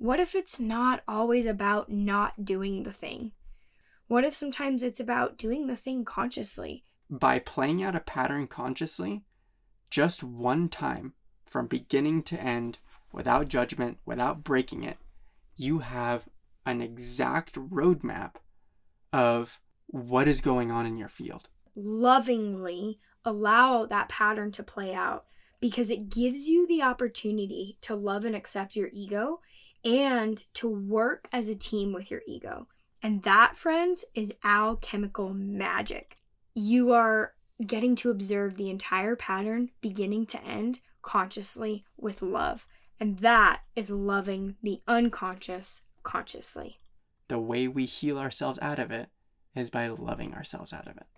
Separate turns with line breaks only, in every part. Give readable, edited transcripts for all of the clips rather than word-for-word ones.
What if it's not always about not doing the thing? What if sometimes it's about doing the thing consciously?
By playing out a pattern consciously, just one time, from beginning to end, without judgment, without breaking it, you have an exact roadmap of what is going on in your field.
Lovingly allow that pattern to play out because it gives you the opportunity to love and accept your ego and to work as a team with your ego. And that, friends, is alchemical magic. You are getting to observe the entire pattern beginning to end consciously with love. And that is loving the unconscious consciously.
The way we heal ourselves out of it is by loving ourselves out of it.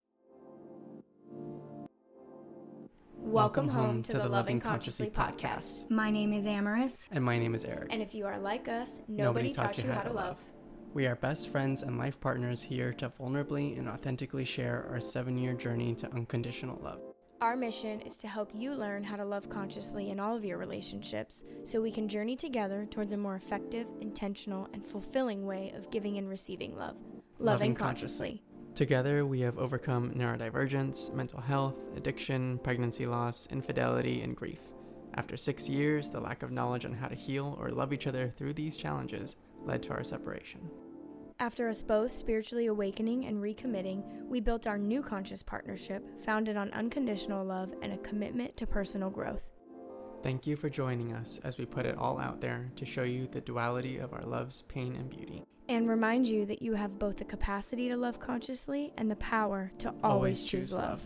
Welcome home to the Loving Consciously podcast. My name is Amaris.
And my name is Eric.
And if you are like us, nobody taught you how to love.
We are best friends and life partners here to vulnerably and authentically share our 7-year journey to unconditional love.
Our mission is to help you learn how to love consciously in all of your relationships so we can journey together towards a more effective, intentional, and fulfilling way of giving and receiving love. Loving consciously.
Together, we have overcome neurodivergence, mental health, addiction, pregnancy loss, infidelity, and grief. After 6 years, the lack of knowledge on how to heal or love each other through these challenges led to our separation.
After us both spiritually awakening and recommitting, we built our new conscious partnership founded on unconditional love and a commitment to personal growth.
Thank you for joining us as we put it all out there to show you the duality of our love's pain and beauty.
And remind you that you have both the capacity to love consciously and the power to always choose love.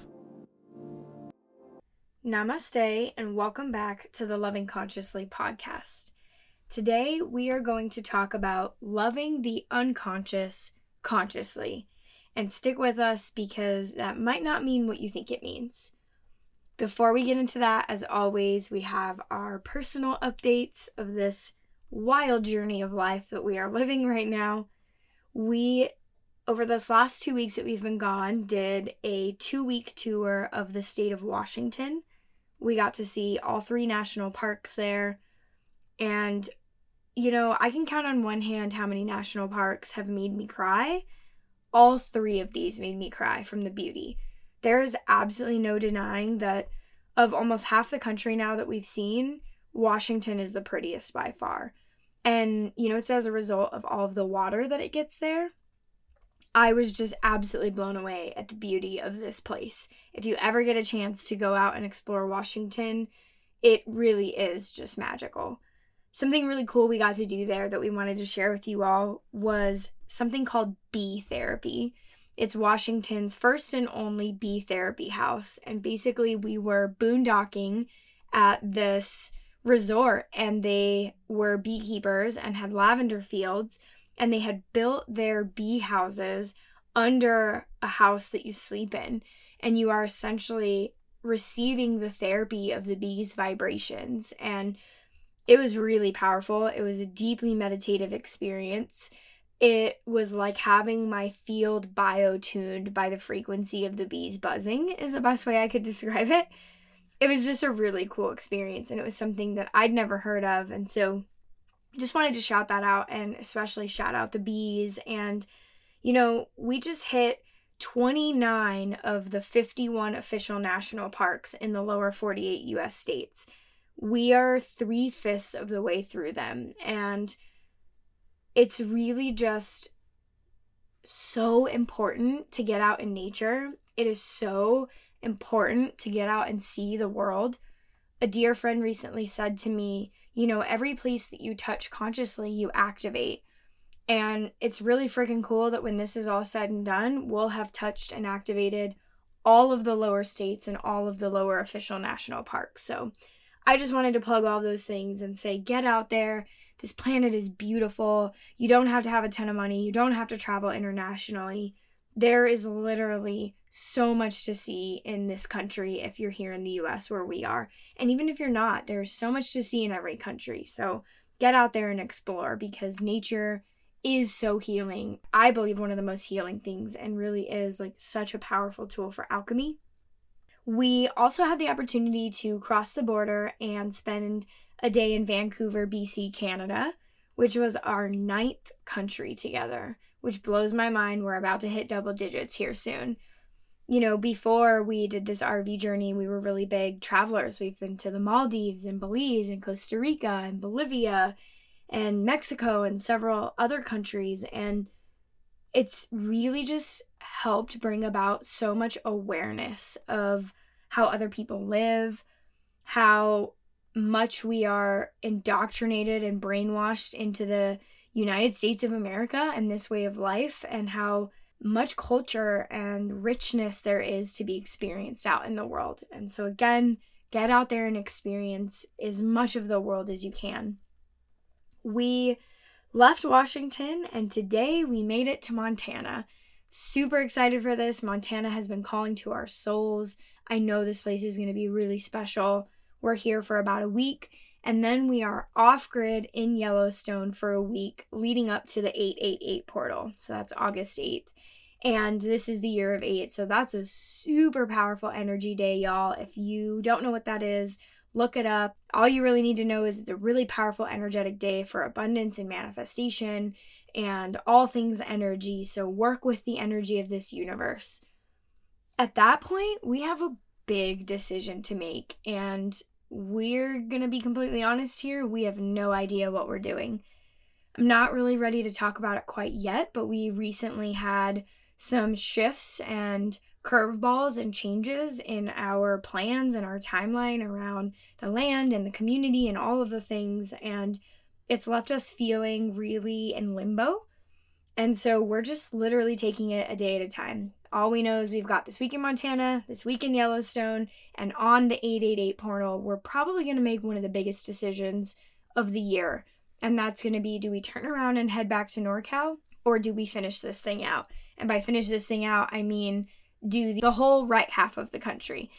Namaste and welcome back to the Loving Consciously podcast. Today we are going to talk about loving the unconscious consciously. And stick with us because that might not mean what you think it means. Before we get into that, as always, we have our personal updates of this wild journey of life that we are living right now. We, over this last 2 weeks that we've been gone, did a 2-week tour of the state of Washington. We got to see all 3 national parks there. And, you know, I can count on one hand how many national parks have made me cry. All 3 of these made me cry from the beauty. There's absolutely no denying that of almost half the country now that we've seen, Washington is the prettiest by far. And, you know, it's as a result of all of the water that it gets there. I was just absolutely blown away at the beauty of this place. If you ever get a chance to go out and explore Washington, it really is just magical. Something really cool we got to do there that we wanted to share with you all was something called bee therapy. It's Washington's first and only bee therapy house. And basically we were boondocking at this resort and they were beekeepers and had lavender fields and they had built their bee houses under a house that you sleep in, and you are essentially receiving the therapy of the bees' vibrations. And it was really powerful. It was a deeply meditative experience. It was like having my field bio-tuned by the frequency of the bees buzzing is the best way I could describe it. It was just a really cool experience, and it was something that I'd never heard of. And so just wanted to shout that out, and especially shout out the bees. And, you know, we just hit 29 of the 51 official national parks in the lower 48 U.S. states. We are 3/5 of the way through them, and it's really just so important to get out in nature. It is so important to get out and see the world. A dear friend recently said to me, you know, every place that you touch consciously, you activate. And it's really freaking cool that when this is all said and done, we'll have touched and activated all of the lower states and all of the lower official national parks. So I just wanted to plug all those things and say, get out there. This planet is beautiful. You don't have to have a ton of money. You don't have to travel internationally. There is literally so much to see in this country if you're here in the US where we are. And even if you're not, there's so much to see in every country. So get out there and explore because nature is so healing. I believe one of the most healing things and really is like such a powerful tool for alchemy. We also had the opportunity to cross the border and spend a day in Vancouver, BC, Canada, which was our 9th country together, which blows my mind. We're about to hit double digits here soon. Before we did this RV journey, we were really big travelers. We've been to the Maldives and Belize and Costa Rica and Bolivia and Mexico and several other countries. And it's really just helped bring about so much awareness of how other people live, how much we are indoctrinated and brainwashed into the United States of America and this way of life, and how much culture and richness there is to be experienced out in the world. And so again, get out there and experience as much of the world as you can. We left Washington and today we made it to Montana. Super excited for this. Montana has been calling to our souls. I know this place is going to be really special. We're here for about a week, and then we are off-grid in Yellowstone for a week leading up to the 888 portal. So that's August 8th. And this is the year of 8. So that's a super powerful energy day, y'all. If you don't know what that is, look it up. All you really need to know is it's a really powerful energetic day for abundance and manifestation and all things energy. So work with the energy of this universe. At that point, we have a big decision to make, and we're going to be completely honest here. We have no idea what we're doing. I'm not really ready to talk about it quite yet, but we recently had some shifts and curveballs and changes in our plans and our timeline around the land and the community and all of the things, and it's left us feeling really in limbo. And so we're just literally taking it a day at a time. All we know is we've got this week in Montana, this week in Yellowstone, and on the 888 portal, we're probably going to make one of the biggest decisions of the year. And that's going to be, do we turn around and head back to NorCal, or do we finish this thing out? And by finish this thing out, I mean do the whole right half of the country.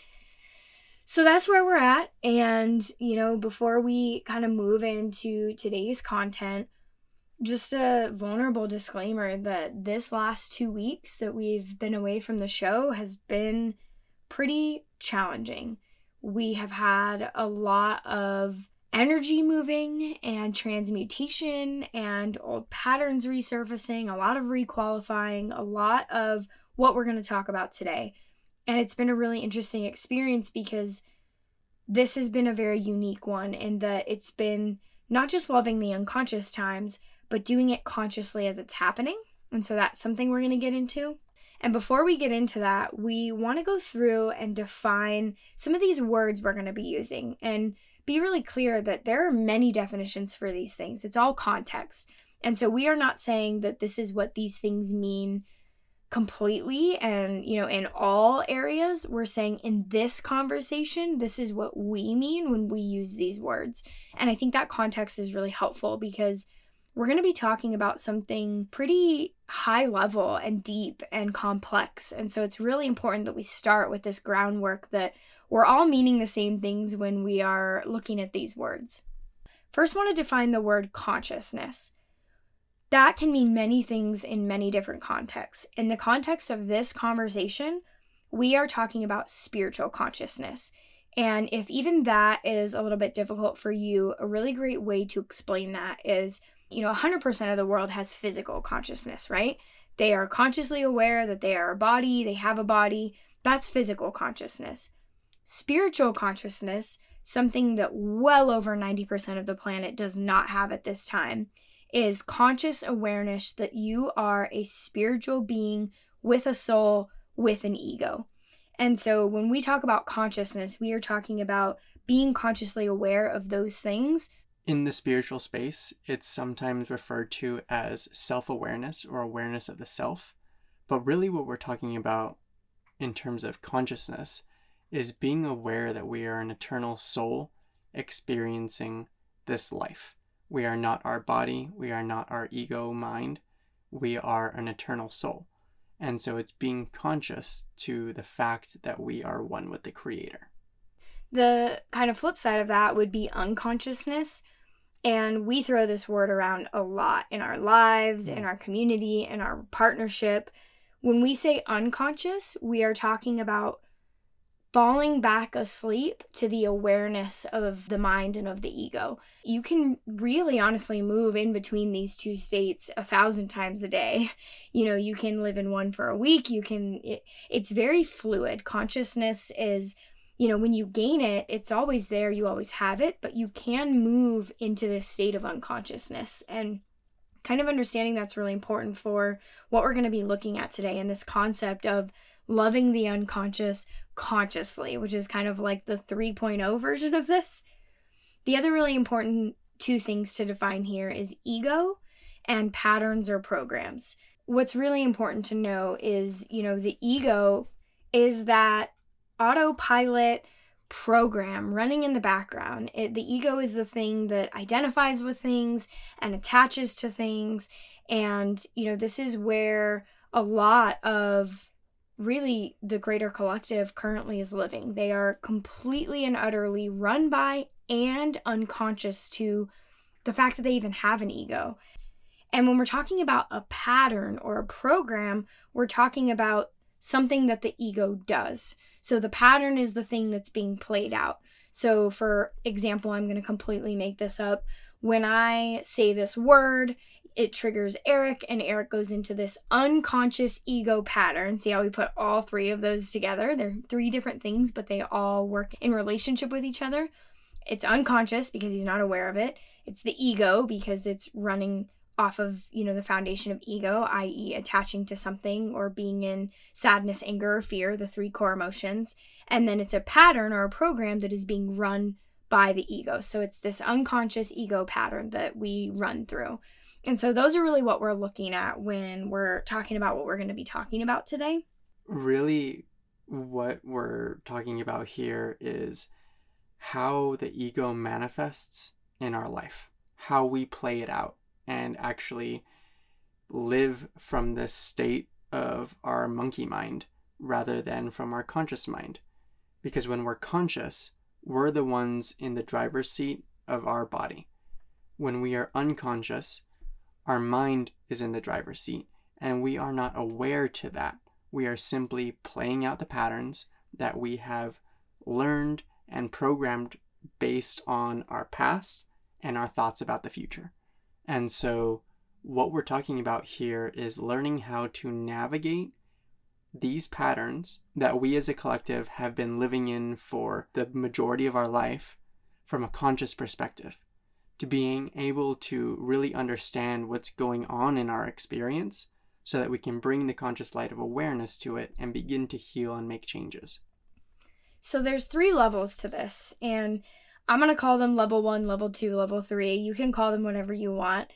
So that's where we're at. And, before we kind of move into today's content, just a vulnerable disclaimer that this last 2 weeks that we've been away from the show has been pretty challenging. We have had a lot of energy moving and transmutation and old patterns resurfacing, a lot of requalifying, a lot of what we're going to talk about today. And it's been a really interesting experience because this has been a very unique one in that it's been not just loving the unconscious times, but doing it consciously as it's happening. And so that's something we're going to get into. And before we get into that, we want to go through and define some of these words we're going to be using and be really clear that there are many definitions for these things. It's all context. And so we are not saying that this is what these things mean completely and, in all areas. We're saying in this conversation, this is what we mean when we use these words. And I think that context is really helpful because we're going to be talking about something pretty high level and deep and complex. And so it's really important that we start with this groundwork that we're all meaning the same things when we are looking at these words. First, I want to define the word consciousness. That can mean many things in many different contexts. In the context of this conversation, we are talking about spiritual consciousness. And if even that is a little bit difficult for you, a really great way to explain that is 100% of the world has physical consciousness, right? They are consciously aware that they are a body, they have a body. That's physical consciousness. Spiritual consciousness, something that well over 90% of the planet does not have at this time, is conscious awareness that you are a spiritual being with a soul, with an ego. And so when we talk about consciousness, we are talking about being consciously aware of those things.
In the spiritual space, it's sometimes referred to as self-awareness or awareness of the self. But really what we're talking about in terms of consciousness is being aware that we are an eternal soul experiencing this life. We are not our body. We are not our ego mind. We are an eternal soul. And so it's being conscious to the fact that we are one with the Creator.
The kind of flip side of that would be unconsciousness. And we throw this word around a lot in our lives, in our community, in our partnership. When we say unconscious, we are talking about falling back asleep to the awareness of the mind and of the ego. You can really honestly move in between these two states 1,000 times a day. You can live in one for a week. It's very fluid. Consciousness is, when you gain it, it's always there. You always have it, but you can move into this state of unconsciousness. And kind of understanding that's really important for what we're going to be looking at today, in this concept of loving the unconscious consciously, which is kind of like the 3.0 version of this. The other really important two things to define here is ego and patterns or programs. What's really important to know is, the ego is that autopilot program running in the background. The ego is the thing that identifies with things and attaches to things. And, this is where a lot of really the greater collective currently is living. They are completely and utterly run by and unconscious to the fact that they even have an ego. And when we're talking about a pattern or a program, we're talking about something that the ego does. So the pattern is the thing that's being played out. So for example, I'm going to completely make this up. When I say this word, it triggers Eric, and Eric goes into this unconscious ego pattern. See how we put all three of those together? They're three different things, but they all work in relationship with each other. It's unconscious because he's not aware of it. It's the ego because it's running off of, the foundation of ego, i.e. attaching to something or being in sadness, anger, or fear, the three core emotions. And then it's a pattern or a program that is being run by the ego. So it's this unconscious ego pattern that we run through. And so those are really what we're looking at when we're talking about what we're going to be talking about today.
Really, what we're talking about here is how the ego manifests in our life, how we play it out and actually live from this state of our monkey mind rather than from our conscious mind. Because when we're conscious, we're the ones in the driver's seat of our body. When we are unconscious, our mind is in the driver's seat, and we are not aware to that. We are simply playing out the patterns that we have learned and programmed based on our past and our thoughts about the future. And so what we're talking about here is learning how to navigate these patterns that we as a collective have been living in for the majority of our life from a conscious perspective, to being able to really understand what's going on in our experience so that we can bring the conscious light of awareness to it and begin to heal and make changes.
So there's 3 levels to this, and I'm going to call them level 1, level 2, level 3. You can call them whatever you want.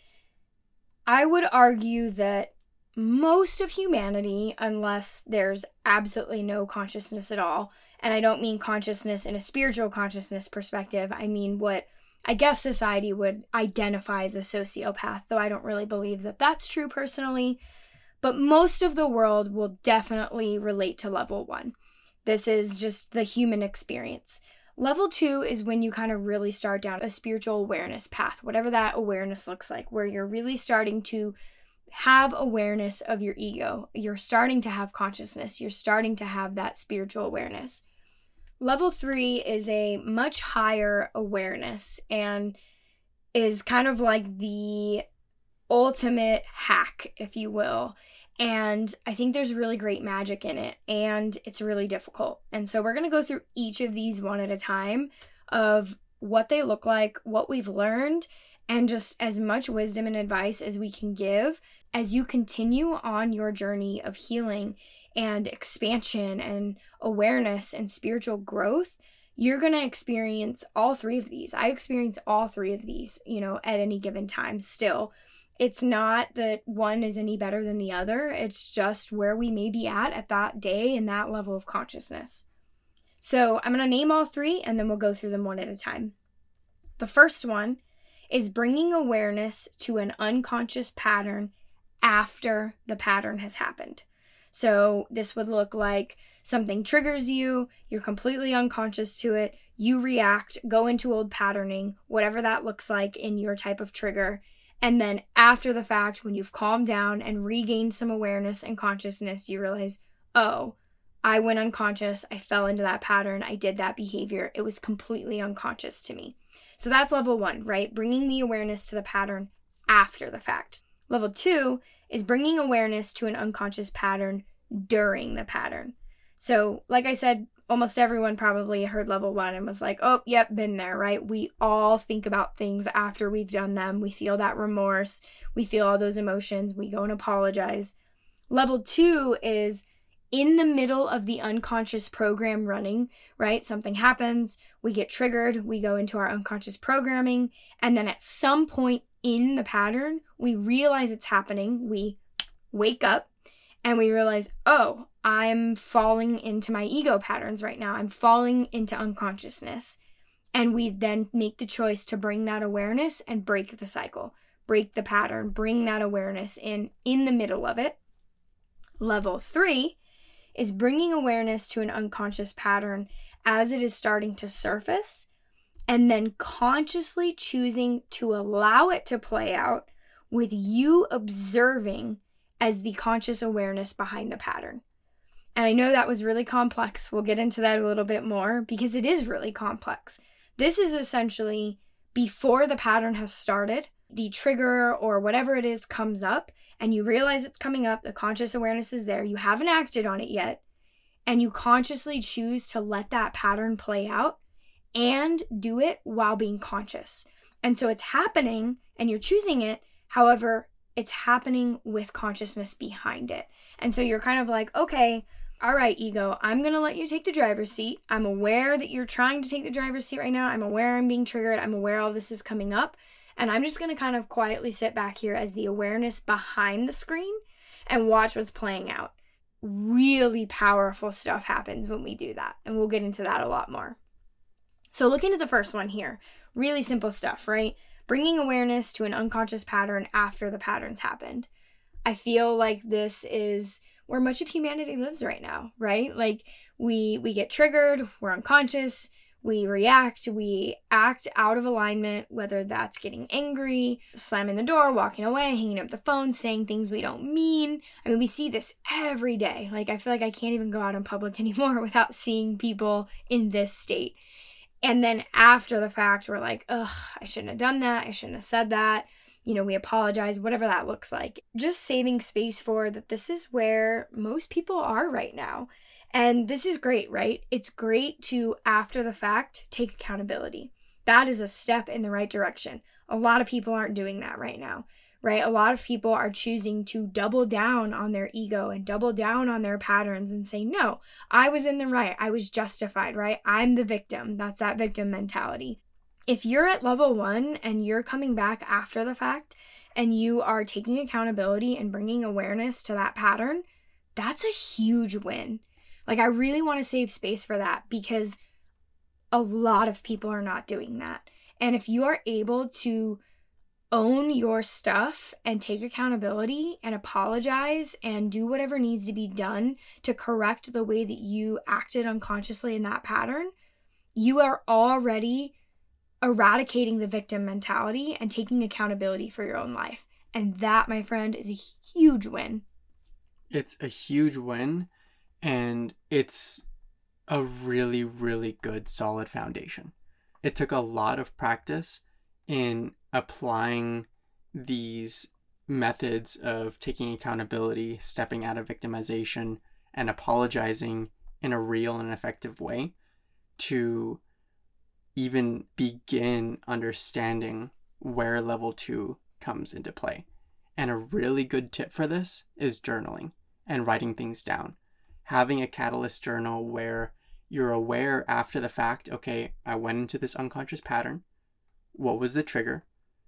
I would argue that most of humanity, unless there's absolutely no consciousness at all, and I don't mean consciousness in a spiritual consciousness perspective, I mean what I guess society would identify as a sociopath, though I don't really believe that that's true personally. But most of the world will definitely relate to level 1. This is just the human experience. Level 2 is when you kind of really start down a spiritual awareness path, whatever that awareness looks like, where you're really starting to have awareness of your ego. You're starting to have consciousness. You're starting to have that spiritual awareness. Level 3 is a much higher awareness and is kind of like the ultimate hack, if you will. And I think there's really great magic in it, and it's really difficult. And so we're going to go through each of these one at a time of what they look like, what we've learned, and just as much wisdom and advice as we can give as you continue on your journey of healing and expansion and awareness and spiritual growth. You're going to experience all 3 of these. I experience all 3 of these, at any given time still. It's not that one is any better than the other. It's just where we may be at that day and that level of consciousness. So I'm going to name all 3 and then we'll go through them one at a time. The first one is bringing awareness to an unconscious pattern after the pattern has happened. So this would look like something triggers you, you're completely unconscious to it, you react, go into old patterning, whatever that looks like in your type of trigger. And then after the fact, when you've calmed down and regained some awareness and consciousness, you realize, oh, I went unconscious. I fell into that pattern. I did that behavior. It was completely unconscious to me. So that's level 1, right? Bringing the awareness to the pattern after the fact. Level 2 is bringing awareness to an unconscious pattern during the pattern. So, like I said, almost everyone probably heard level 1 and was like, oh, yep, been there, right? We all think about things after we've done them. We feel that remorse. We feel all those emotions. We go and apologize. Level 2 is in the middle of the unconscious program running, right? Something happens, we get triggered, we go into our unconscious programming, and then at some point in the pattern, we realize it's happening. We wake up and we realize, oh, I'm falling into my ego patterns right now. I'm falling into unconsciousness. And we then make the choice to bring that awareness and break the cycle, break the pattern, bring that awareness in the middle of it. Level 3 is bringing awareness to an unconscious pattern as it is starting to surface, and then consciously choosing to allow it to play out with you observing as the conscious awareness behind the pattern. And I know that was really complex. We'll get into that a little bit more because it is really complex. This is essentially before the pattern has started, the trigger or whatever it is comes up, and you realize it's coming up, the conscious awareness is there, you haven't acted on it yet, and you consciously choose to let that pattern play out and do it while being conscious. And so it's happening and you're choosing it, however, it's happening with consciousness behind it. And so you're kind of like, okay, all right, ego, I'm going to let you take the driver's seat. I'm aware that you're trying to take the driver's seat right now. I'm aware I'm being triggered. I'm aware all this is coming up. And I'm just going to kind of quietly sit back here as the awareness behind the screen and watch what's playing out. Really powerful stuff happens when we do that. And we'll get into that a lot more. So looking at the first one here, really simple stuff, right? Bringing awareness to an unconscious pattern after the pattern's happened. I feel like this is where much of humanity lives right now, right? Like we get triggered, we're unconscious, we react, we act out of alignment, whether that's getting angry, slamming the door, walking away, hanging up the phone, saying things we don't mean. I mean, we see this every day. Like, I feel like I can't even go out in public anymore without seeing people in this state. And then after the fact, we're like, ugh, I shouldn't have done that. I shouldn't have said that. You know, we apologize, whatever that looks like. Just saving space for that this is where most people are right now. And this is great, right? It's great to, after the fact, take accountability. That is a step in the right direction. A lot of people aren't doing that right now, right? A lot of people are choosing to double down on their ego and double down on their patterns and say, no, I was in the right. I was justified, right? I'm the victim. That's that victim mentality. If you're at level 1 and you're coming back after the fact and you are taking accountability and bringing awareness to that pattern, that's a huge win. Like, I really want to save space for that because a lot of people are not doing that. And if you are able to own your stuff and take accountability and apologize and do whatever needs to be done to correct the way that you acted unconsciously in that pattern, you are already eradicating the victim mentality and taking accountability for your own life. And that, my friend, is a huge win.
It's a huge win, and it's a really, really good, solid foundation. It took a lot of practice in applying these methods of taking accountability, stepping out of victimization, and apologizing in a real and effective way to even begin understanding where level 2 comes into play. And a really good tip for this is journaling and writing things down. Having a catalyst journal where you're aware after the fact, okay, I went into this unconscious pattern. What was the trigger?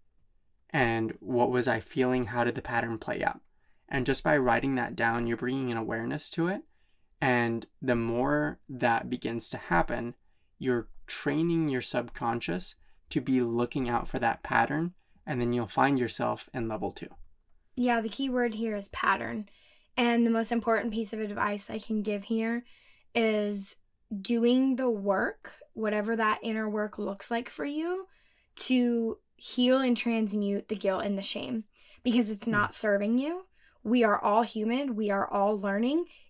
And what was I feeling? How did the pattern play out? And just by writing that down, you're bringing an awareness to it. And the more that begins to happen, you're training your subconscious to be looking out for that pattern, and then you'll find yourself in level 2.
Yeah, the key word here is pattern. And the most important piece of advice I can give here is doing the work, whatever that inner work looks like for you, to heal and transmute the guilt and the shame, because it's not serving you. We are all human. We are all learning.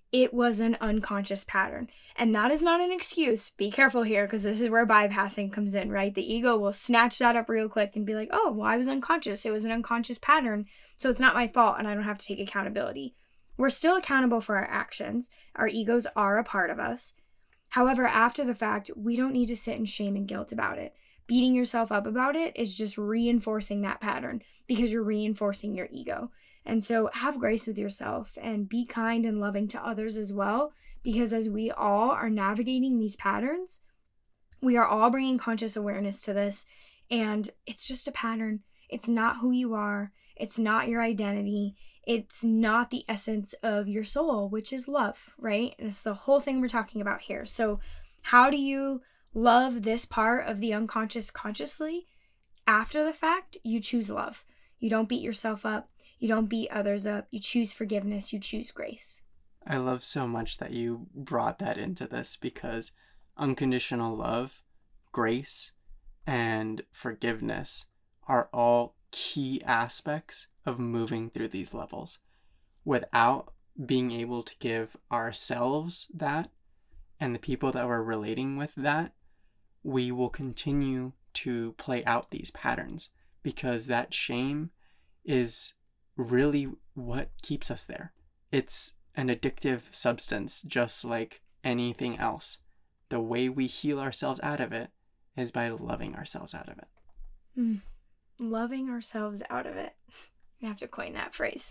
it was an unconscious pattern. And that is not an excuse. Be careful here, because this is where bypassing comes in, right? The ego will snatch that up real quick and be like, oh, well, I was unconscious. It was an unconscious pattern. So it's not my fault and I don't have to take accountability. We're still accountable for our actions. Our egos are a part of us. However, after the fact, we don't need to sit in shame and guilt about it. Beating yourself up about it is just reinforcing that pattern, because you're reinforcing your ego. And so have grace with yourself and be kind and loving to others as well, because as we all are navigating these patterns, we are all bringing conscious awareness to this, and it's just a pattern. It's not who you are. It's not your identity. It's not the essence of your soul, which is love, right? And it's the whole thing we're talking about here. So how do you love this part of the unconscious consciously? After the fact, you choose love. You don't beat yourself up. You don't beat others up. You choose forgiveness. You choose grace.
I love so much that you brought that into this, because unconditional love, grace, and forgiveness are all key aspects of moving through these levels. Without being able to give ourselves that and the people that we're relating with that, we will continue to play out these patterns, because that shame is really what keeps us there. It's an addictive substance, just like anything else. The way we heal ourselves out of it is by loving ourselves out of it.
Loving ourselves out of it. You have to coin that phrase.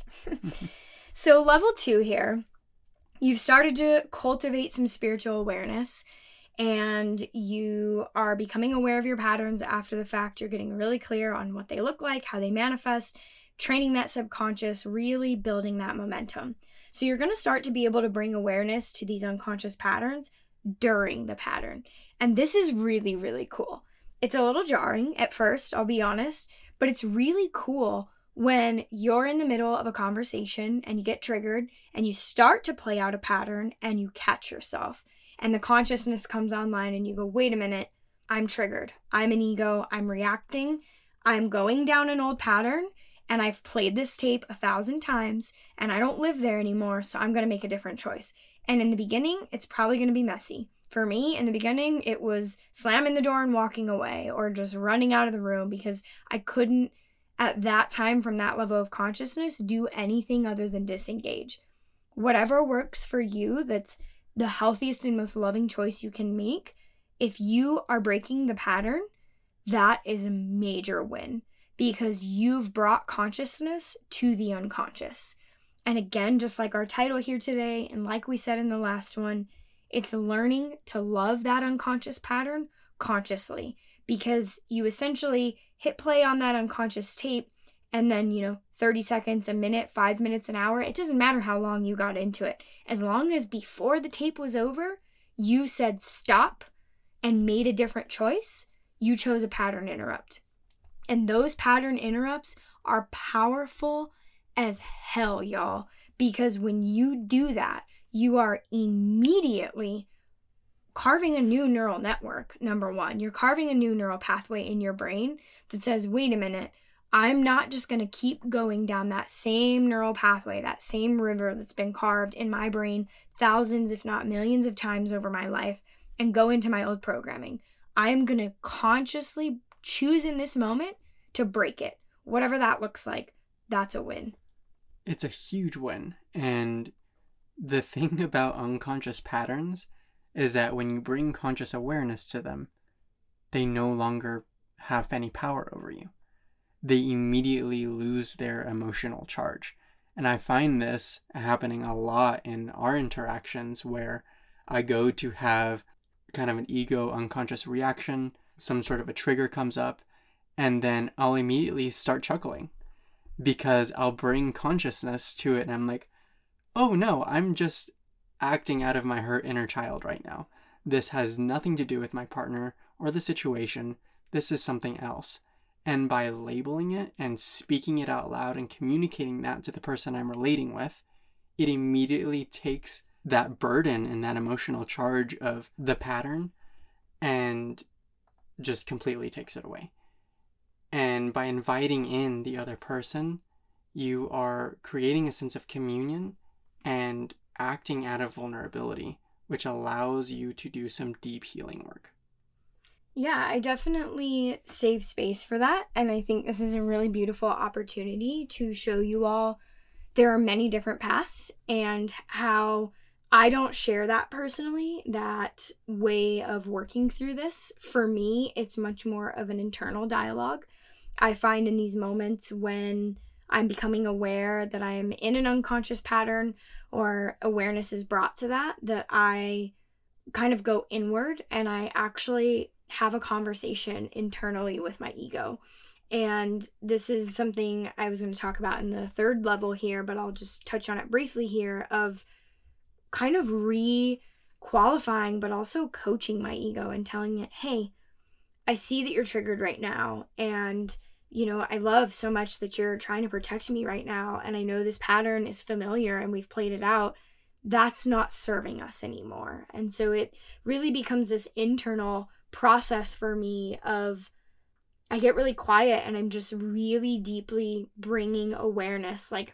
So level 2 here, you've started to cultivate some spiritual awareness, and you are becoming aware of your patterns after the fact. You're getting really clear on what they look like, how they manifest, training that subconscious, really building that momentum. So you're going to start to be able to bring awareness to these unconscious patterns during the pattern. And this is really, really cool. It's a little jarring at first, I'll be honest, but it's really cool when you're in the middle of a conversation and you get triggered and you start to play out a pattern and you catch yourself. And the consciousness comes online and you go, wait a minute, I'm triggered. I'm an ego. I'm reacting. I'm going down an old pattern. And I've played this tape 1,000 times and I don't live there anymore, so I'm going to make a different choice. And in the beginning, it's probably going to be messy. For me, in the beginning, it was slamming the door and walking away, or just running out of the room, because I couldn't, at that time, from that level of consciousness, do anything other than disengage. Whatever works for you, that's the healthiest and most loving choice you can make. If you are breaking the pattern, that is a major win, because you've brought consciousness to the unconscious. And again, just like our title here today, and like we said in the last one, it's learning to love that unconscious pattern consciously, because you essentially hit play on that unconscious tape, and then, 30 seconds, a minute, 5 minutes, an hour, it doesn't matter how long you got into it. As long as before the tape was over, you said stop and made a different choice, you chose a pattern interrupt. And those pattern interrupts are powerful as hell, y'all. Because when you do that, you are immediately carving a new neural network, number one. You're carving a new neural pathway in your brain that says, wait a minute, I'm not just going to keep going down that same neural pathway, that same river that's been carved in my brain thousands, if not millions of times over my life, and go into my old programming. I am going to consciously choose in this moment to break it. Whatever that looks like, that's a win.
It's a huge win. And the thing about unconscious patterns is that when you bring conscious awareness to them, they no longer have any power over you. They immediately lose their emotional charge. And I find this happening a lot in our interactions, where I go to have kind of an ego unconscious reaction, some sort of a trigger comes up, and then I'll immediately start chuckling, because I'll bring consciousness to it and I'm like, oh no, I'm just acting out of my hurt inner child right now. This has nothing to do with my partner or the situation. This is something else. And by labeling it and speaking it out loud and communicating that to the person I'm relating with, it immediately takes that burden and that emotional charge of the pattern and just completely takes it away. And by inviting in the other person, you are creating a sense of communion and acting out of vulnerability, which allows you to do some deep healing work.
Yeah, I definitely save space for that. And I think this is a really beautiful opportunity to show you all there are many different paths and how I don't share that personally, that way of working through this. For me, it's much more of an internal dialogue. I find in these moments when I'm becoming aware that I'm in an unconscious pattern or awareness is brought to that I kind of go inward and I actually have a conversation internally with my ego. And this is something I was going to talk about in the third level here, but I'll just touch on it briefly here of kind of re-qualifying, but also coaching my ego and telling it, hey, I see that you're triggered right now. And, I love so much that you're trying to protect me right now. And I know this pattern is familiar and we've played it out. That's not serving us anymore. And so it really becomes this internal process for me of I get really quiet and I'm just really deeply bringing awareness, like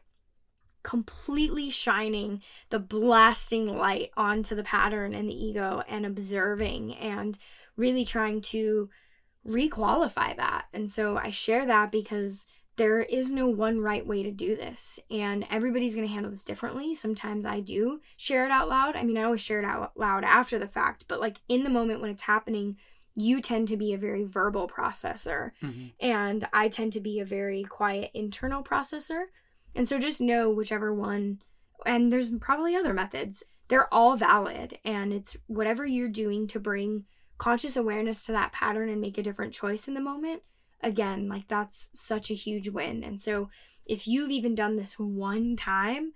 completely shining the blasting light onto the pattern and the ego and observing and really trying to requalify that. And so I share that because there is no one right way to do this and everybody's going to handle this differently. Sometimes I do share it out loud. I mean, I always share it out loud after the fact, but like in the moment when it's happening, you tend to be a very verbal processor and I tend to be a very quiet internal processor. And so just know whichever one, and there's probably other methods, they're all valid. And it's whatever you're doing to bring conscious awareness to that pattern and make a different choice in the moment. Again, like that's such a huge win. And so if you've even done this one time,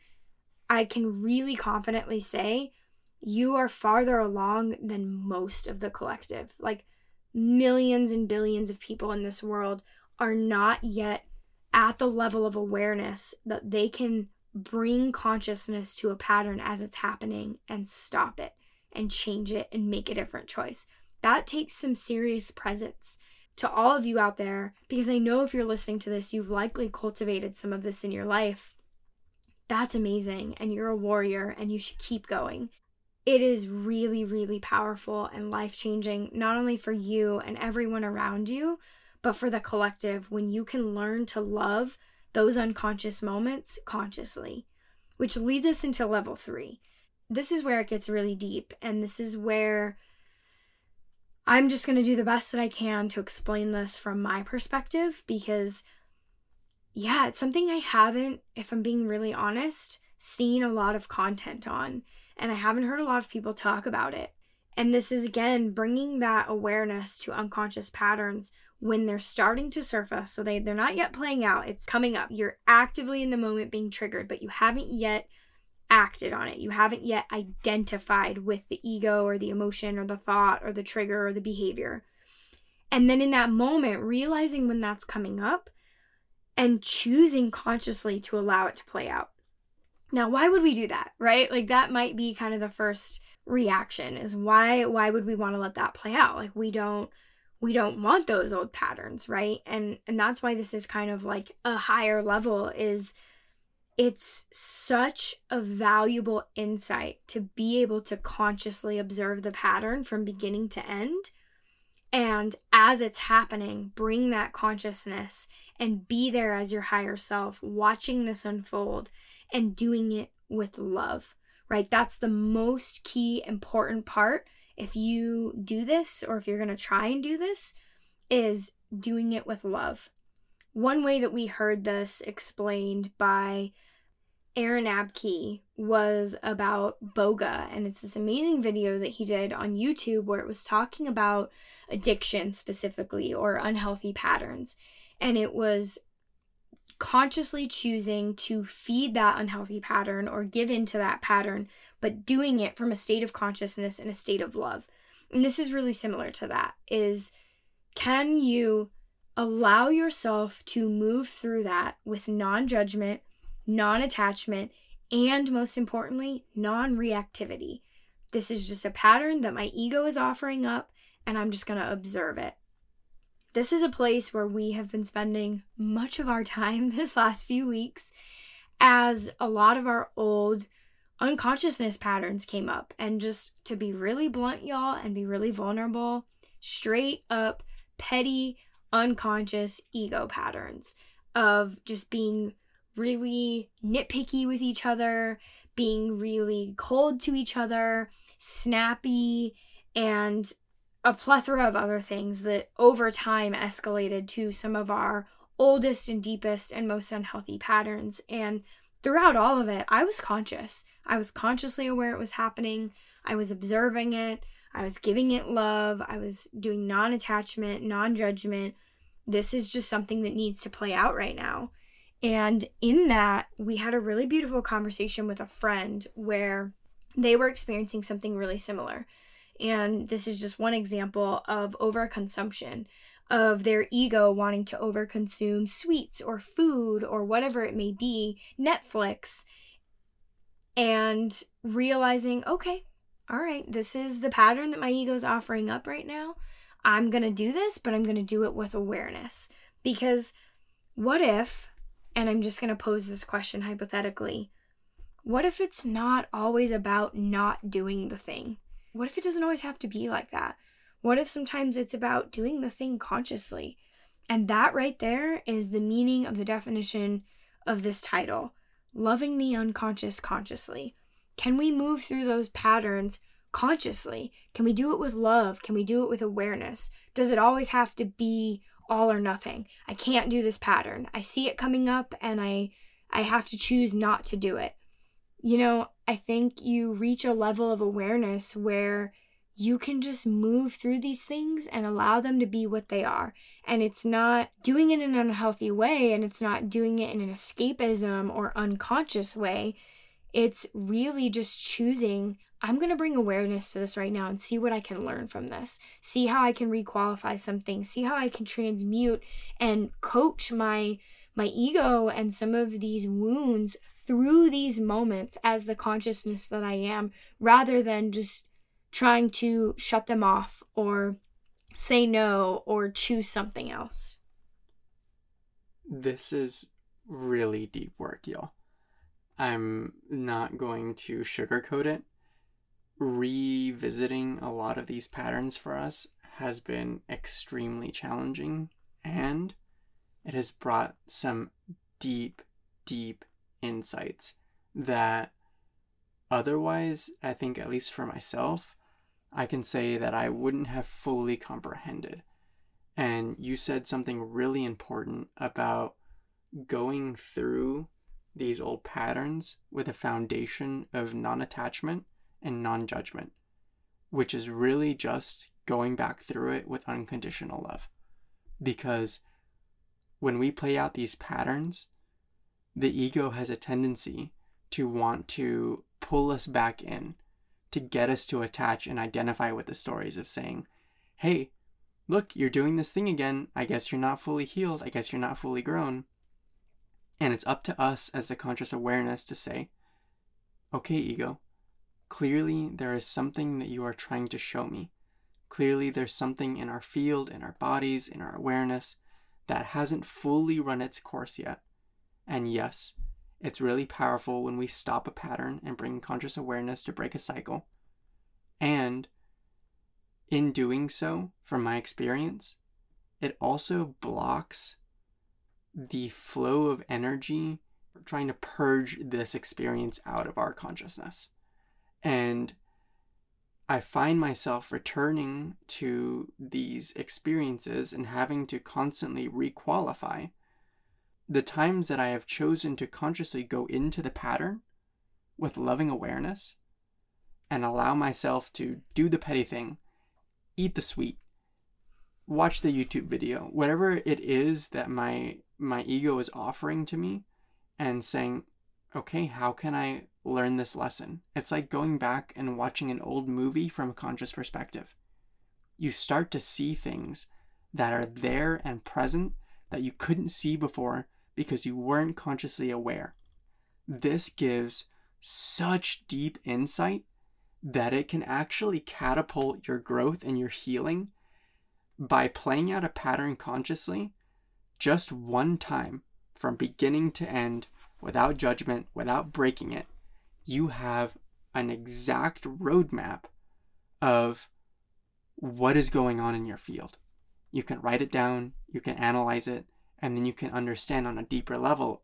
I can really confidently say you are farther along than most of the collective. Like millions and billions of people in this world are not yet at the level of awareness that they can bring consciousness to a pattern as it's happening and stop it and change it and make a different choice. That takes some serious presence. To all of you out there, because I know if you're listening to this, you've likely cultivated some of this in your life. That's amazing, and you're a warrior, and you should keep going. It is really, really powerful and life-changing, not only for you and everyone around you, but for the collective when you can learn to love those unconscious moments consciously, which leads us into level 3. This is where it gets really deep, and this is where I'm just going to do the best that I can to explain this from my perspective because, yeah, it's something I haven't, if I'm being really honest, seen a lot of content on, and I haven't heard a lot of people talk about it. And this is, again, bringing that awareness to unconscious patterns when they're starting to surface. So they're not yet playing out. It's coming up. You're actively in the moment being triggered, but you haven't yet acted on it. You haven't yet identified with the ego or the emotion or the thought or the trigger or the behavior. And then in that moment, realizing when that's coming up and choosing consciously to allow it to play out. Now, why would we do that, right? Like that might be kind of the first reaction is why would we want to let that play out? Like we don't want those old patterns, right? And that's why this is kind of like a higher level is it's such a valuable insight to be able to consciously observe the pattern from beginning to end. And as it's happening, bring that consciousness and be there as your higher self, watching this unfold and doing it with love, right? That's the most key important part. If you do this or if you're going to try and do this is doing it with love. One way that we heard this explained by Aaron Abke was about Boga, and it's this amazing video that he did on YouTube where it was talking about addiction specifically or unhealthy patterns, and it was consciously choosing to feed that unhealthy pattern or give into that pattern, but doing it from a state of consciousness and a state of love. And this is really similar to that, is can you allow yourself to move through that with non-judgment, non-attachment, and most importantly, non-reactivity. This is just a pattern that my ego is offering up, and I'm just going to observe it. This is a place where we have been spending much of our time this last few weeks as a lot of our old unconsciousness patterns came up. And just to be really blunt, y'all, and be really vulnerable, straight up petty, unconscious ego patterns of just being really nitpicky with each other, being really cold to each other, snappy, and a plethora of other things that over time escalated to some of our oldest and deepest and most unhealthy patterns. And throughout all of it, I was conscious. I was consciously aware it was happening. I was observing it. I was giving it love. I was doing non-attachment, non-judgment. This is just something that needs to play out right now. And in that, we had a really beautiful conversation with a friend where they were experiencing something really similar. And this is just one example of overconsumption, of their ego wanting to overconsume sweets or food or whatever it may be, Netflix, and realizing, okay, all right, this is the pattern that my ego is offering up right now. I'm going to do this, but I'm going to do it with awareness. Because what if, and I'm just going to pose this question hypothetically, what if it's not always about not doing the thing? What if it doesn't always have to be like that? What if sometimes it's about doing the thing consciously? And that right there is the meaning of the definition of this title, loving the unconscious consciously. Can we move through those patterns consciously? Can we do it with love? Can we do it with awareness? Does it always have to be all or nothing? I can't do this pattern. I see it coming up and I have to choose not to do it. You know, I think you reach a level of awareness where you can just move through these things and allow them to be what they are. And it's not doing it in an unhealthy way, and it's not doing it in an escapism or unconscious way. It's really just choosing, I'm going to bring awareness to this right now and see what I can learn from this. See how I can requalify something. See how I can transmute and coach my ego and some of these wounds through these moments as the consciousness that I am, rather than just trying to shut them off or say no or choose something else.
This is really deep work, y'all. I'm not going to sugarcoat it. Revisiting a lot of these patterns for us has been extremely challenging, and it has brought some deep, deep insights that otherwise, I think, at least for myself, I can say that I wouldn't have fully comprehended. And you said something really important about going through these old patterns with a foundation of non-attachment and non-judgment, which is really just going back through it with unconditional love. Because when we play out these patterns, the ego has a tendency to want to pull us back in, to get us to attach and identify with the stories of saying, hey, look, you're doing this thing again. I guess you're not fully healed. I guess you're not fully grown. And it's up to us as the conscious awareness to say, okay, ego, clearly there is something that you are trying to show me. Clearly there's something in our field, in our bodies, in our awareness that hasn't fully run its course yet. And yes, it's really powerful when we stop a pattern and bring conscious awareness to break a cycle. And in doing so, from my experience, it also blocks the flow of energy trying to purge this experience out of our consciousness. And I find myself returning to these experiences and having to constantly requalify. The times that I have chosen to consciously go into the pattern with loving awareness and allow myself to do the petty thing, eat the sweet, watch the YouTube video, whatever it is that my ego is offering to me, and saying, okay, how can I learn this lesson? It's like going back and watching an old movie from a conscious perspective. You start to see things that are there and present that you couldn't see before because you weren't consciously aware. This gives such deep insight that it can actually catapult your growth and your healing by playing out a pattern consciously just one time from beginning to end without judgment, without breaking it. you have an exact roadmap of what is going on in your field. You can write it down, you can analyze it, and then you can understand on a deeper level,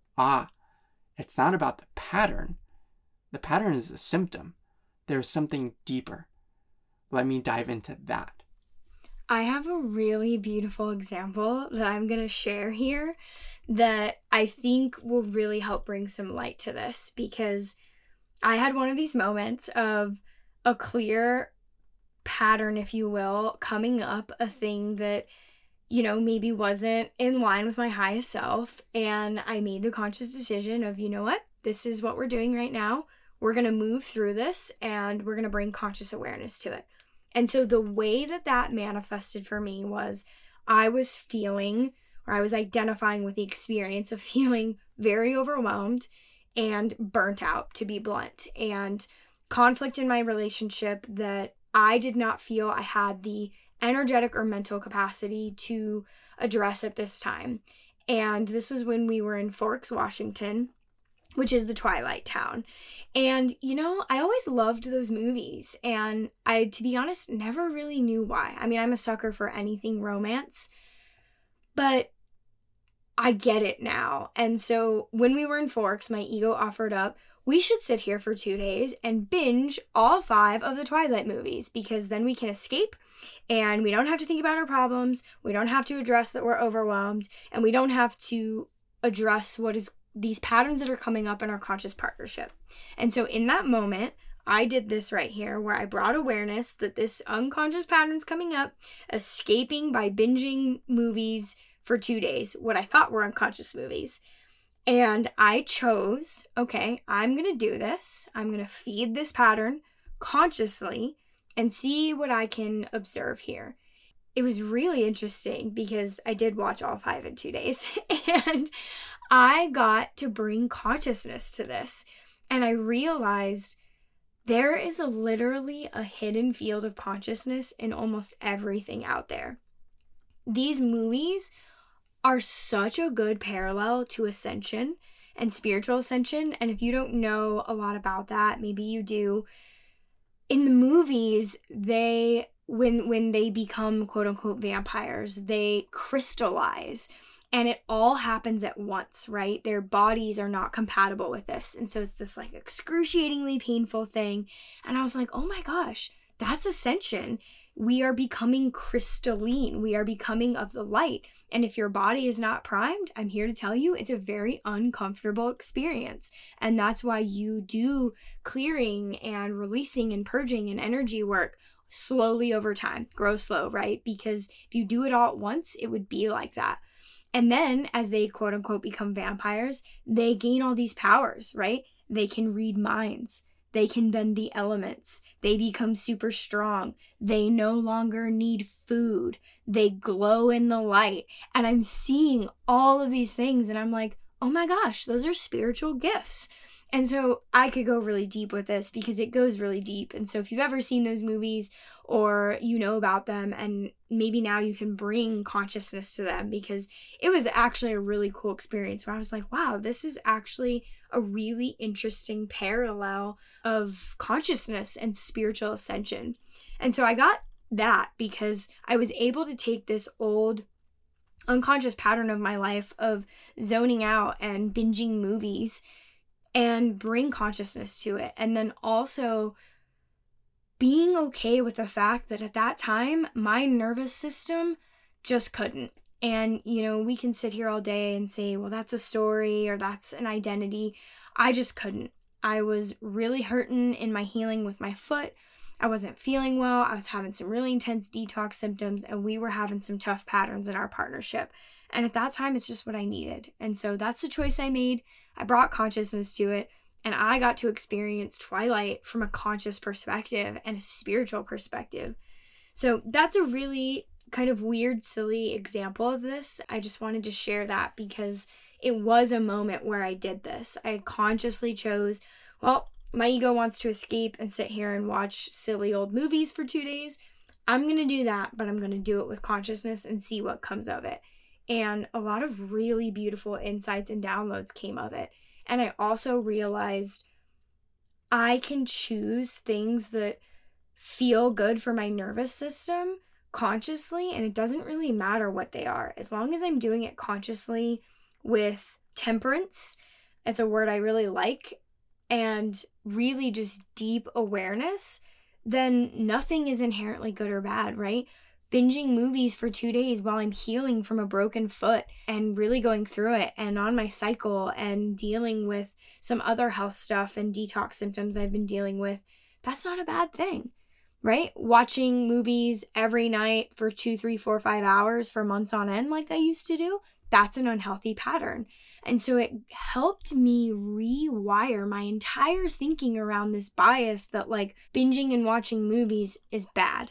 it's not about the pattern. The pattern is a symptom. There's something deeper. Let me dive into that.
I have a really beautiful example that I'm going to share here that I think will really help bring some light to this, because I had one of these moments of a clear pattern, if you will, coming up, a thing that, maybe wasn't in line with my highest self. And I made the conscious decision of, you know what, this is what we're doing right now. We're going to move through this and we're going to bring conscious awareness to it. And so the way that manifested for me was I was identifying with the experience of feeling very overwhelmed and burnt out, to be blunt, and conflict in my relationship that I did not feel I had the energetic or mental capacity to address at this time. And this was when we were in Forks, Washington, which is the Twilight town. And, I always loved those movies. And I, to be honest, never really knew why. I mean, I'm a sucker for anything romance, but I get it now. And so when we were in Forks, my ego offered up, we should sit here for 2 days and binge all 5 of the Twilight movies, because then we can escape and we don't have to think about our problems. We don't have to address that we're overwhelmed, and we don't have to address what is these patterns that are coming up in our conscious partnership. And so in that moment, I did this right here where I brought awareness that this unconscious pattern's coming up, escaping by binging movies for 2 days, what I thought were unconscious movies. And I chose, okay, I'm going to do this. I'm going to feed this pattern consciously and see what I can observe here. It was really interesting because I did watch all 5 in 2 days, and I got to bring consciousness to this. And I realized there is literally a hidden field of consciousness in almost everything out there. These movies are such a good parallel to ascension and spiritual ascension. And if you don't know a lot about that, maybe you do. In the movies, when they become quote unquote vampires, they crystallize, and it all happens at once, right? Their bodies are not compatible with this. And so it's this like excruciatingly painful thing. And I was like, oh my gosh, that's ascension. We are becoming crystalline. We are becoming of the light. And if your body is not primed, I'm here to tell you it's a very uncomfortable experience. And that's why you do clearing and releasing and purging and energy work slowly over time. Grow slow, right? Because if you do it all at once, it would be like that. And then as they quote unquote become vampires, they gain all these powers, right? They can read minds. They can bend the elements. They become super strong. They no longer need food. They glow in the light. And I'm seeing all of these things and I'm like, oh my gosh, those are spiritual gifts. And so I could go really deep with this because it goes really deep. And so if you've ever seen those movies or you know about them, and maybe now you can bring consciousness to them, because it was actually a really cool experience where I was like, wow, this is actually a really interesting parallel of consciousness and spiritual ascension. And so I got that because I was able to take this old unconscious pattern of my life of zoning out and binging movies and bring consciousness to it. And then also being okay with the fact that at that time, my nervous system just couldn't. And, we can sit here all day and say, well, that's a story or that's an identity. I just couldn't. I was really hurting in my healing with my foot. I wasn't feeling well. I was having some really intense detox symptoms, and we were having some tough patterns in our partnership. And at that time, it's just what I needed. And so that's the choice I made. I brought consciousness to it, and I got to experience Twilight from a conscious perspective and a spiritual perspective. So that's a really kind of weird, silly example of this. I just wanted to share that because it was a moment where I did this. I consciously chose, well, my ego wants to escape and sit here and watch silly old movies for 2 days. I'm going to do that, but I'm going to do it with consciousness and see what comes of it. And a lot of really beautiful insights and downloads came of it. And I also realized I can choose things that feel good for my nervous system consciously, and it doesn't really matter what they are. As long as I'm doing it consciously with temperance, it's a word I really like, and really just deep awareness, then nothing is inherently good or bad, right? Binging movies for 2 days while I'm healing from a broken foot and really going through it and on my cycle and dealing with some other health stuff and detox symptoms I've been dealing with, that's not a bad thing, right? Watching movies every night for 2, 3, 4, 5 hours for months on end, like I used to do, that's an unhealthy pattern. And so it helped me rewire my entire thinking around this bias that like binging and watching movies is bad.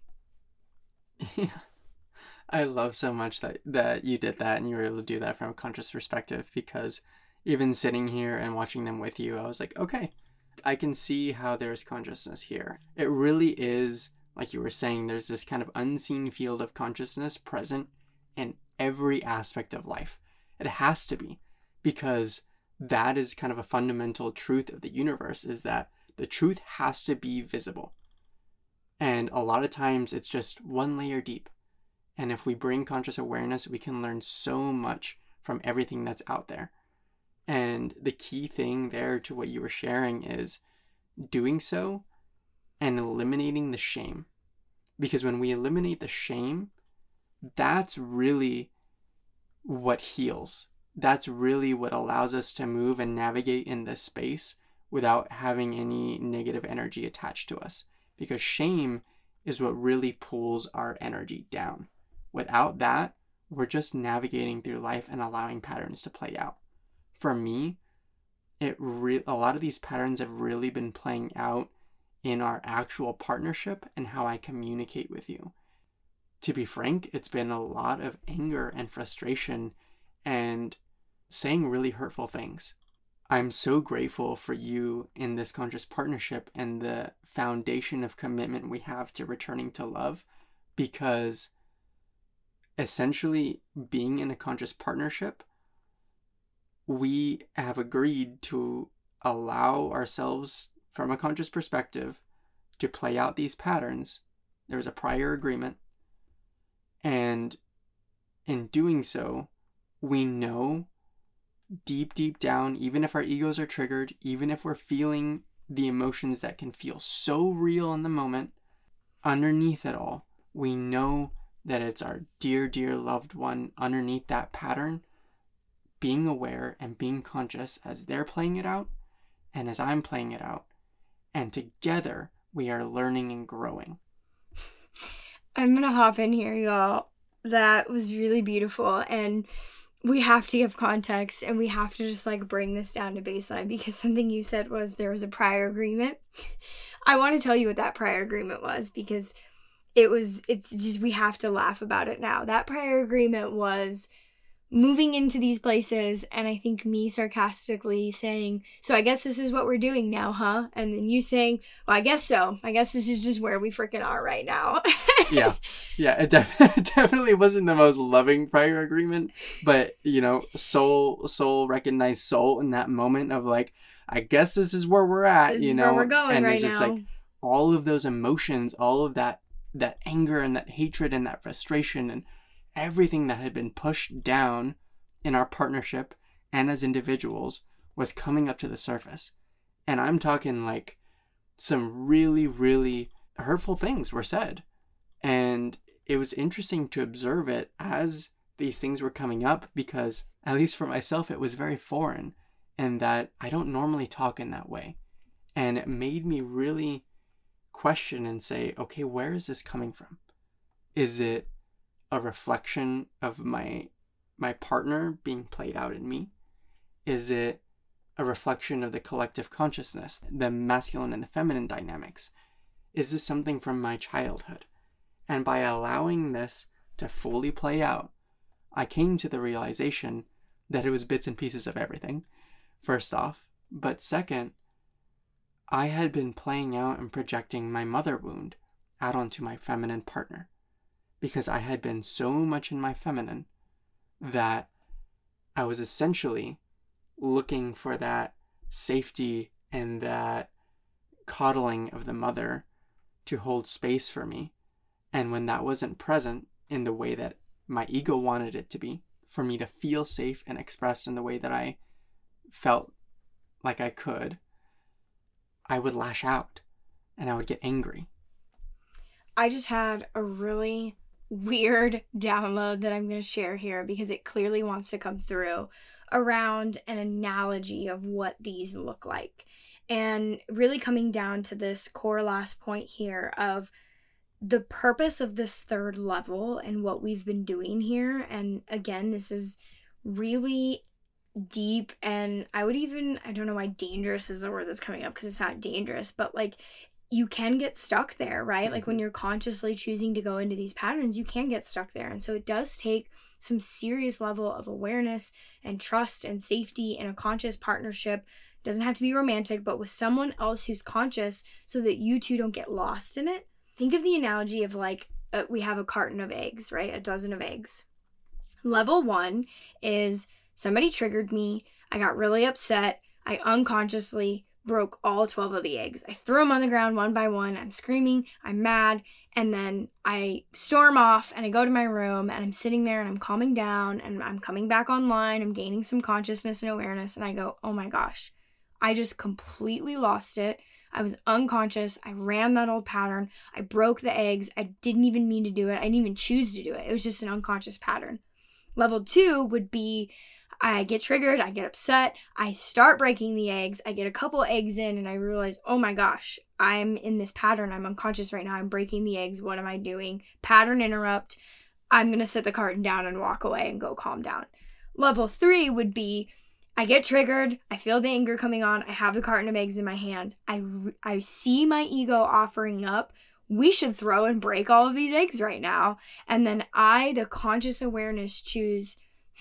Yeah. I love so much that you did that and you were able to do that from a conscious perspective, because even sitting here and watching them with you, I was like, okay, I can see how there's consciousness here. It really is, like you were saying, there's this kind of unseen field of consciousness present in every aspect of life. It has to be, because that is kind of a fundamental truth of the universe, is that the truth has to be visible. And a lot of times it's just one layer deep. And if we bring conscious awareness, we can learn so much from everything that's out there. And the key thing there to what you were sharing is doing so and eliminating the shame. Because when we eliminate the shame, that's really what heals. That's really what allows us to move and navigate in this space without having any negative energy attached to us. Because shame is what really pulls our energy down. Without that, we're just navigating through life and allowing patterns to play out. For me, a lot of these patterns have really been playing out in our actual partnership and how I communicate with you. To be frank, it's been a lot of anger and frustration and saying really hurtful things. I'm so grateful for you in this conscious partnership and the foundation of commitment we have to returning to love, because essentially being in a conscious partnership, we have agreed to allow ourselves from a conscious perspective to play out these patterns. There's a prior agreement, and in doing so, we know deep down, even if our egos are triggered, even if we're feeling the emotions that can feel so real in the moment, underneath it all, we know that it's our dear loved one underneath that pattern, being aware and being conscious as they're playing it out and as I'm playing it out. And together we are learning and growing.
I'm gonna hop in here, y'all. That was really beautiful, and we have to give context, and we have to just like bring this down to baseline, because something you said was there was a prior agreement. I want to tell you what that prior agreement was, because it's just, we have to laugh about it now. That prior agreement was moving into these places, and I think me sarcastically saying, so I guess this is what we're doing now, huh? And then you saying, well, I guess so. I guess this is just where we freaking are right now.
Yeah, it definitely wasn't the most loving prior agreement, but, you know, soul recognized soul in that moment of like, I guess this is where we're at,
this
you
is
know?
where we're going
and
right
there's just
now.
like all of those emotions, all of that anger and that hatred and that frustration and everything that had been pushed down in our partnership and as individuals was coming up to the surface. And I'm talking like some really hurtful things were said. And it was interesting to observe it as these things were coming up, because at least for myself, it was very foreign, and that I don't normally talk in that way. And it made me really question and say, okay, where is this coming from? Is it a reflection of my partner being played out in me? Is it a reflection of the collective consciousness, the masculine and the feminine dynamics? Is this something from my childhood? And by allowing this to fully play out, I came to the realization that it was bits and pieces of everything, first off. But second, I had been playing out and projecting my mother wound out onto my feminine partner, because I had been so much in my feminine that I was essentially looking for that safety and that coddling of the mother to hold space for me. And when that wasn't present in the way that my ego wanted it to be, for me to feel safe and expressed in the way that I felt like I could, I would lash out and I would get angry.
I just had a really weird download that I'm going to share here because it clearly wants to come through around an analogy of what these look like. And really coming down to this core last point here of the purpose of this third level and what we've been doing here. And again, this is really deep, and I don't know why dangerous is the word that's coming up, because it's not dangerous, but like you can get stuck there, right? Mm-hmm. Like when you're consciously choosing to go into these patterns, you can get stuck there. And so it does take some serious level of awareness and trust and safety in a conscious partnership. It doesn't have to be romantic, but with someone else who's conscious, so that you two don't get lost in it. Think of the analogy of like we have a carton of eggs, right? A dozen of eggs. Level 1 is somebody triggered me. I got really upset. I unconsciously broke all 12 of the eggs. I threw them on the ground one by one. I'm screaming. I'm mad. And then I storm off and I go to my room and I'm sitting there and I'm calming down and I'm coming back online. I'm gaining some consciousness and awareness. And I go, oh my gosh, I just completely lost it. I was unconscious. I ran that old pattern. I broke the eggs. I didn't even mean to do it. I didn't even choose to do it. It was just an unconscious pattern. Level 2 would be I get triggered, I get upset, I start breaking the eggs, I get a couple eggs in and I realize, oh my gosh, I'm in this pattern, I'm unconscious right now, I'm breaking the eggs, what am I doing? Pattern interrupt, I'm going to set the carton down and walk away and go calm down. Level 3 would be, I get triggered, I feel the anger coming on, I have the carton of eggs in my hand, I see my ego offering up, we should throw and break all of these eggs right now. And then the conscious awareness, choose,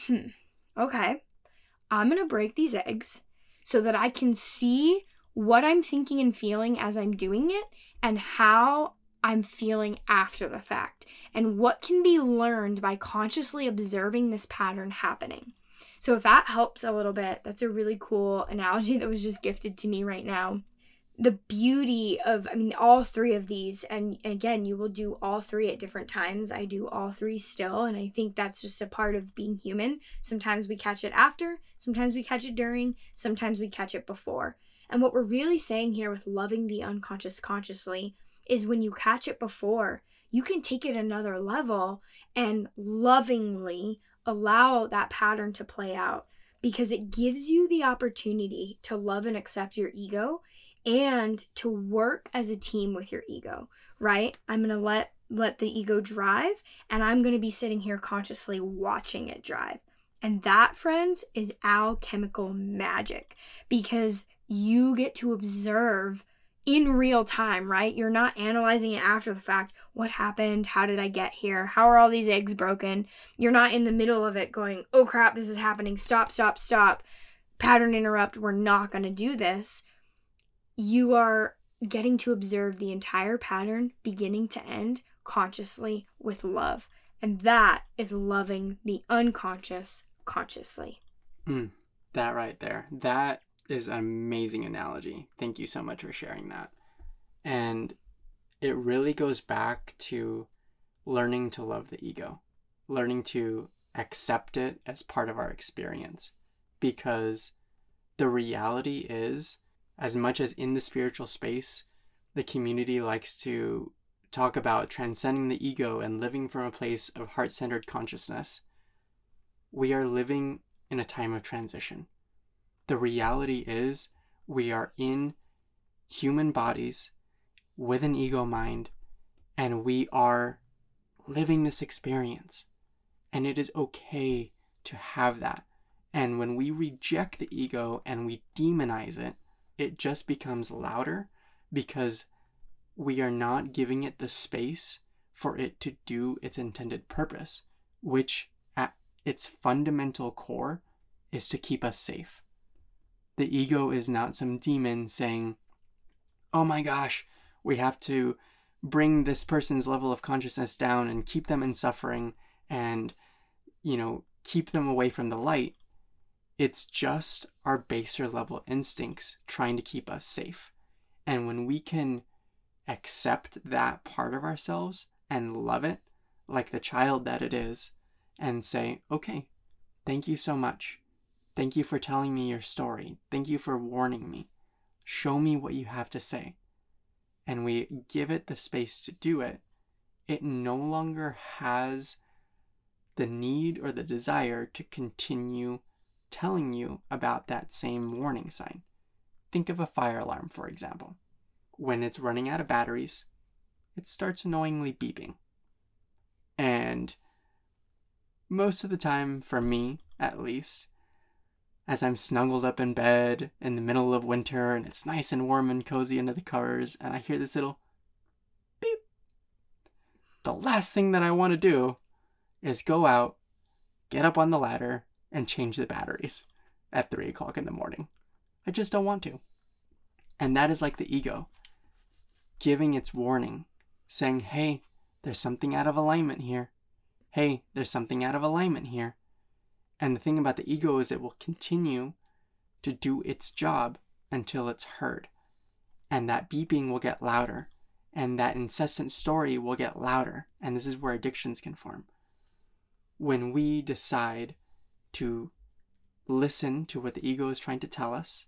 okay, I'm going to break these eggs so that I can see what I'm thinking and feeling as I'm doing it and how I'm feeling after the fact and what can be learned by consciously observing this pattern happening. So if that helps a little bit, that's a really cool analogy that was just gifted to me right now. The beauty of, all three of these, and again, you will do all three at different times. I do all three still, and I think that's just a part of being human. Sometimes we catch it after, sometimes we catch it during, sometimes we catch it before. And what we're really saying here with loving the unconscious consciously is when you catch it before, you can take it another level and lovingly allow that pattern to play out, because it gives you the opportunity to love and accept your ego and to work as a team with your ego, right? I'm going to let the ego drive, and I'm going to be sitting here consciously watching it drive. And that, friends, is alchemical magic, because you get to observe in real time, right? You're not analyzing it after the fact. What happened? How did I get here? How are all these eggs broken? You're not in the middle of it going, oh crap, this is happening. Stop. Pattern interrupt. We're not going to do this. You are getting to observe the entire pattern beginning to end consciously with love. And that is loving the unconscious consciously.
That right there. That is an amazing analogy. Thank you so much for sharing that. And it really goes back to learning to love the ego, learning to accept it as part of our experience. Because the reality is, as much as in the spiritual space, the community likes to talk about transcending the ego and living from a place of heart-centered consciousness, we are living in a time of transition. The reality is we are in human bodies with an ego mind, and we are living this experience. And it is okay to have that. And when we reject the ego and we demonize it, it just becomes louder, because we are not giving it the space for it to do its intended purpose, which at its fundamental core is to keep us safe. The ego is not some demon saying, oh my gosh, we have to bring this person's level of consciousness down and keep them in suffering and, keep them away from the light. It's just our baser level instincts trying to keep us safe. And when we can accept that part of ourselves and love it like the child that it is, and say, okay, thank you so much. Thank you for telling me your story. Thank you for warning me. Show me what you have to say. And we give it the space to do it. It no longer has the need or the desire to continue telling you about that same warning sign. Think of a fire alarm, for example. When it's running out of batteries, it starts annoyingly beeping. And most of the time, for me at least, as I'm snuggled up in bed in the middle of winter and it's nice and warm and cozy under the covers, and I hear this little beep, the last thing that I want to do is go out, get up on the ladder, and change the batteries at 3 o'clock in the morning. I just don't want to. And that is like the ego giving its warning, saying, hey, there's something out of alignment here. Hey, there's something out of alignment here. And the thing about the ego is it will continue to do its job until it's heard. And that beeping will get louder. And that incessant story will get louder. And this is where addictions can form. When we decide to listen to what the ego is trying to tell us,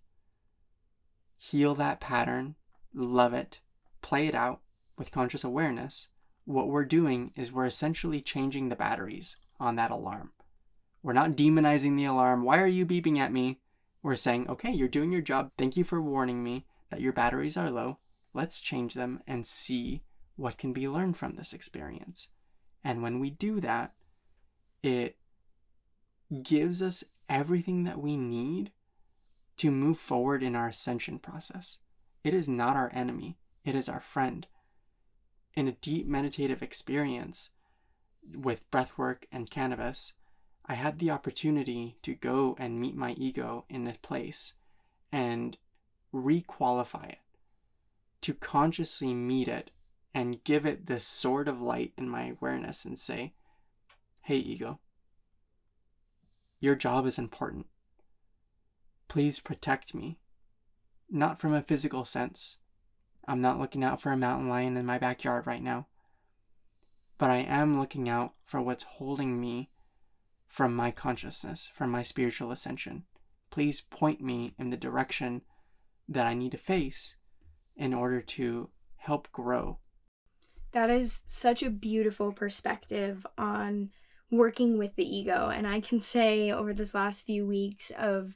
heal that pattern, love it, play it out with conscious awareness, what we're doing is we're essentially changing the batteries on that alarm. We're not demonizing the alarm. Why are you beeping at me? We're saying, okay, you're doing your job. Thank you for warning me that your batteries are low. Let's change them and see what can be learned from this experience. And when we do that, it gives us everything that we need to move forward in our ascension process. It is not our enemy. It is our friend. In a deep meditative experience with breathwork and cannabis, I had the opportunity to go and meet my ego in a place and re-qualify it, to consciously meet it and give it this sword of light in my awareness and say, hey ego, your job is important. Please protect me. Not from a physical sense. I'm not looking out for a mountain lion in my backyard right now. But I am looking out for what's holding me from my consciousness, from my spiritual ascension. Please point me in the direction that I need to face in order to help grow.
That is such a beautiful perspective on working with the ego. And I can say over this last few weeks of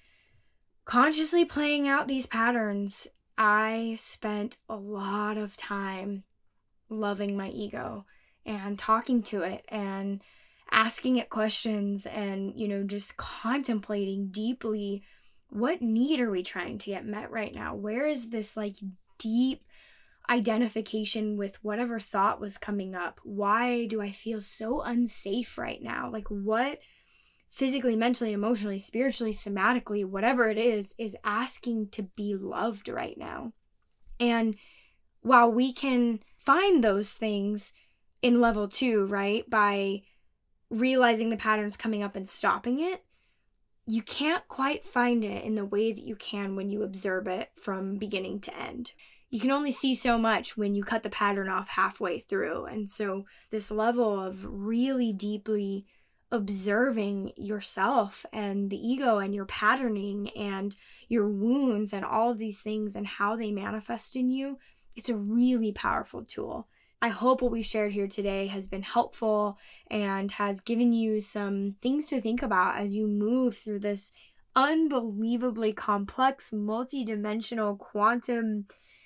consciously playing out these patterns, I spent a lot of time loving my ego and talking to it and asking it questions and, just contemplating deeply, what need are we trying to get met right now? Where is this deep identification with whatever thought was coming up? Why do I feel so unsafe right now? What physically, mentally, emotionally, spiritually, somatically, whatever it is asking to be loved right now? And while we can find those things in level 2, right, by realizing the patterns coming up and stopping it, you can't quite find it in the way that you can when you observe it from beginning to end. You can only see so much when you cut the pattern off halfway through. And so this level of really deeply observing yourself and the ego and your patterning and your wounds and all of these things and how they manifest in you, it's a really powerful tool. I hope what we shared here today has been helpful and has given you some things to think about as you move through this unbelievably complex, multidimensional quantum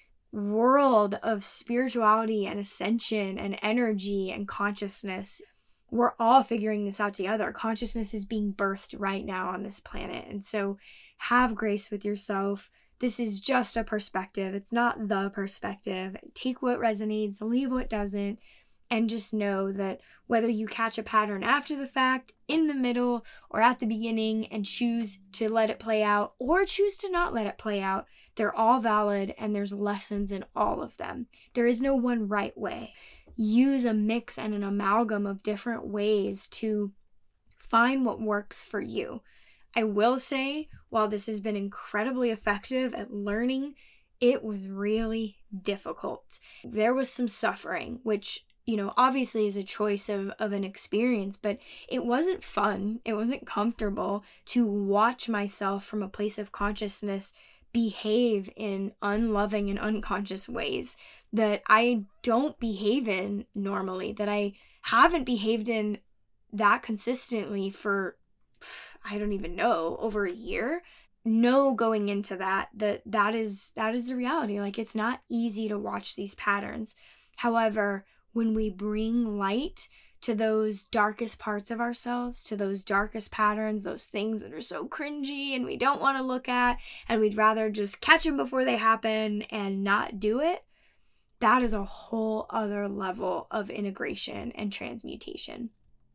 world of spirituality and ascension and energy and consciousness. We're all figuring this out together. Consciousness is being birthed right now on this planet. And so have grace with yourself. This is just a perspective. It's not the perspective. Take what resonates, leave what doesn't, and just know that whether you catch a pattern after the fact, in the middle, or at the beginning and choose to let it play out or choose to not let it play out, they're all valid and there's lessons in all of them. There is no one right way. Use a mix and an amalgam of different ways to find what works for you. I will say, while this has been incredibly effective at learning it was really difficult. There was some suffering, which, obviously is a choice of an experience, but it wasn't fun. It wasn't comfortable to watch myself from a place of consciousness behave in unloving and unconscious ways that I don't behave in normally, that I haven't behaved in that consistently for, I don't even know, over a year. Know going into that is the reality. Like, it's not easy to watch these patterns. However, when we bring light to those darkest parts of ourselves, to those darkest patterns, those things that are so cringy and we don't want to look at, and we'd rather just catch them before they happen and not do it, that is a whole other level of integration and transmutation.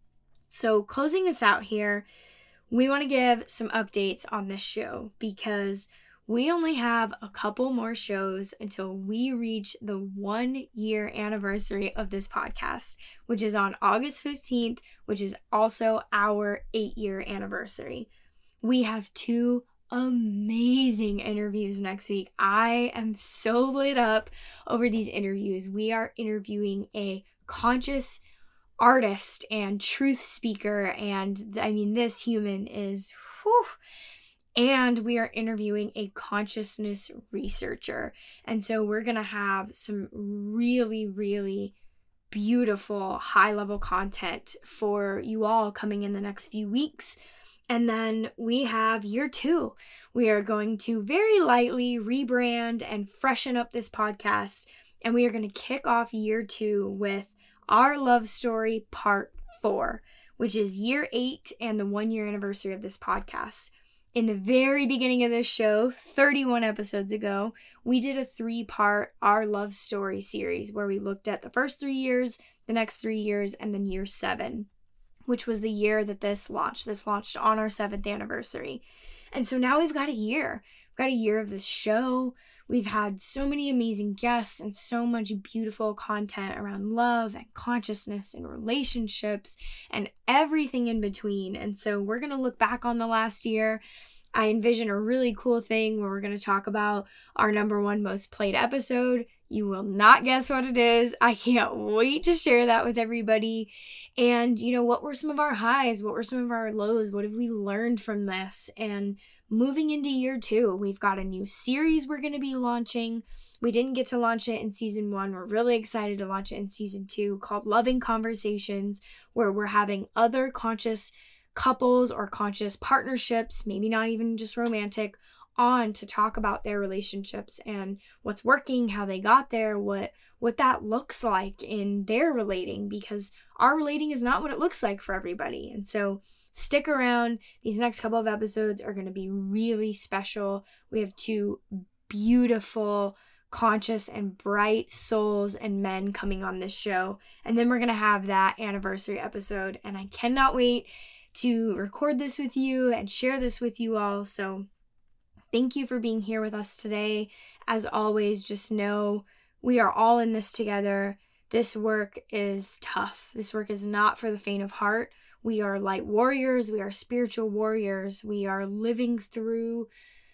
So closing us out here, we want to give some updates on this show because we only have a couple more shows until we reach the 1 year anniversary of this podcast, which is on August 15th, which is also our 8-year anniversary. We have 2 amazing interviews next week. I am so lit up over these interviews. We are interviewing a conscious artist and truth speaker, and I mean, this human is whew. And we are interviewing a consciousness researcher. And so we're going to have some really, really beautiful high-level content for you all coming in the next few weeks. And then we have year 2. We are going to very lightly rebrand and freshen up this podcast. And we are going to kick off year 2 with our love story part 4, which is year 8 and the 1 year anniversary of this podcast. In the very beginning of this show, 31 episodes ago, we did a 3-part Our Love Story series where we looked at the first 3 years, the next 3 years, and then year 7, which was the year that this launched. This launched on our 7th anniversary. And so now we've got a year. We've got a year of this show. We've had so many amazing guests and so much beautiful content around love and consciousness and relationships and everything in between. And so we're going to look back on the last year. I envision a really cool thing where we're going to talk about our number 1 most played episode. You will not guess what it is. I can't wait to share that with everybody. And, what were some of our highs? What were some of our lows? What have we learned from this? And moving into year 2, we've got a new series we're going to be launching. We didn't get to launch it in season 1. We're really excited to launch it in season 2, called Loving Conversations, where we're having other conscious couples or conscious partnerships, maybe not even just romantic, on to talk about their relationships and what's working, how they got there, what that looks like in their relating, because our relating is not what it looks like for everybody. And so stick around. These next couple of episodes are going to be really special. We have 2 beautiful, conscious and bright souls and men coming on this show. And then we're going to have that anniversary episode. And I cannot wait to record this with you and share this with you all. So thank you for being here with us today. As always, just know we are all in this together. This work is tough. This work is not for the faint of heart. We are light warriors. We are spiritual warriors. We are living through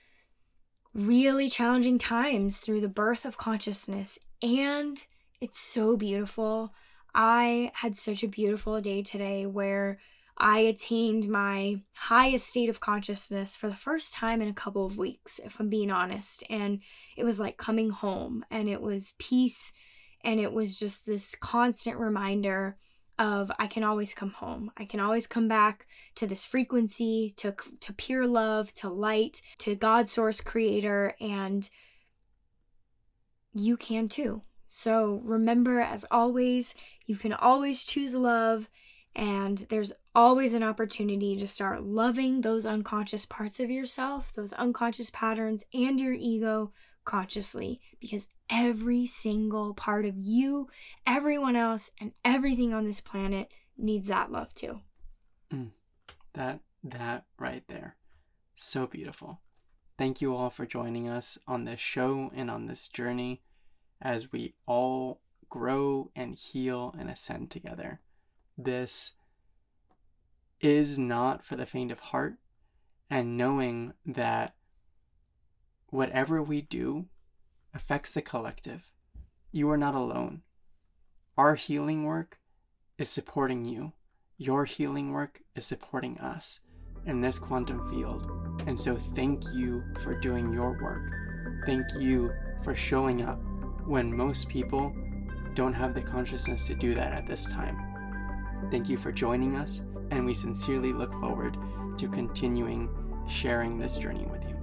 really challenging times through the birth of consciousness. And it's so beautiful. I had such a beautiful day today where I attained my highest state of consciousness for the first time in a couple of weeks, if I'm being honest. And it was like coming home, and it was peace, and it was just this constant reminder of I can always come home. I can always come back to this frequency, to pure love, to light, to God, source, creator, and you can too. So remember, as always, you can always choose love. And there's always an opportunity to start loving those unconscious parts of yourself, those unconscious patterns, and your ego consciously, because every single part of you, everyone else, and everything on this planet needs that love too.
That right there. So beautiful. Thank you all for joining us on this show and on this journey as we all grow and heal and ascend together. This is not for the faint of heart, and knowing that whatever we do affects the collective. You are not alone. Our healing work is supporting you. Your healing work is supporting us in this quantum field. And so thank you for doing your work. Thank you for showing up when most people don't have the consciousness to do that at this time. Thank you for joining us, and we sincerely look forward to continuing sharing this journey with you.